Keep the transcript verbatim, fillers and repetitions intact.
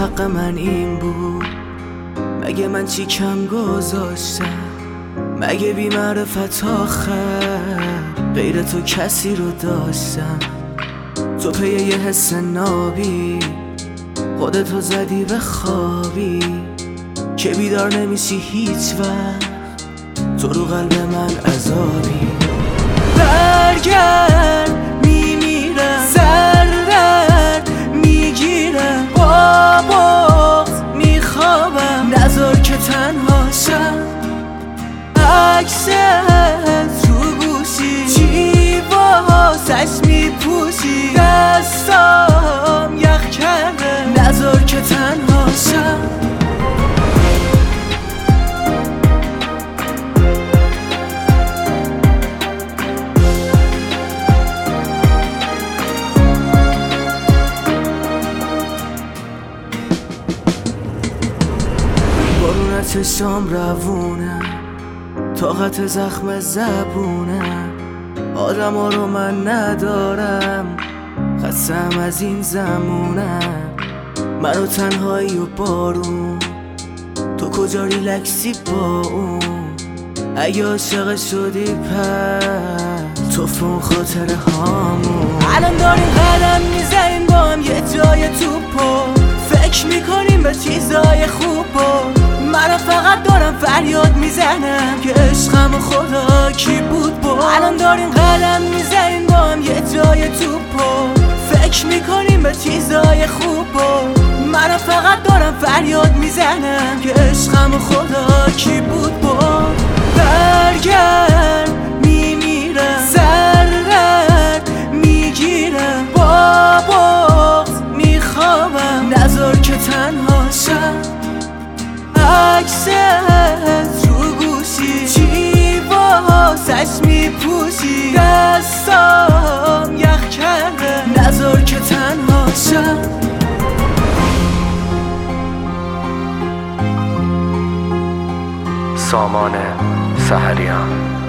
حق من این بود؟ مگه من چی کم گذاشتم؟ مگه بی معرفت آخر غیر تو کسی رو داشتم؟ تو پی یه حس نابی خودتو زدی به خوابی که بیدار نمیشی هیچ وقت. تو رو قلب من عذابی. برگرد میمیرم، سر درد میگیرم، با بغض میخوابم، نذار که تنها شم. عکست رو گوشی چی واسش میپوشی؟ دستام یخ کرده، نذار که تنها شم. بارون چشام روونه، طاقت زخم زبونه، آدم ها رو من ندارم، خستم از این زمونه. منو تنهایی و بارون، تو کجا ریلکسی با اون؟ اگه عاشق شدی پس تو فون خاطر هامون. الان داریم قدم میزنیم با هم یه جای توپو، فکر میکنیم به چیزای خوبو. من فقط دارم فریاد میزنم که عشقم و خدا کی بود بود. الان داریم قدم میزنیم با هم یه جای توپو، فکر میکنیم به چیزای خوبو. من فقط دارم فریاد میزنم که عشقم و خدا کی بود بود. برگرد میمیرم، سر درد میگیرم، با بغض میخوابم، نذار که تنها شم. عکست رو گوشی چی واسش میپوشی؟ دستام یخ کرده، نذار که تنها شم. سامان سحریان.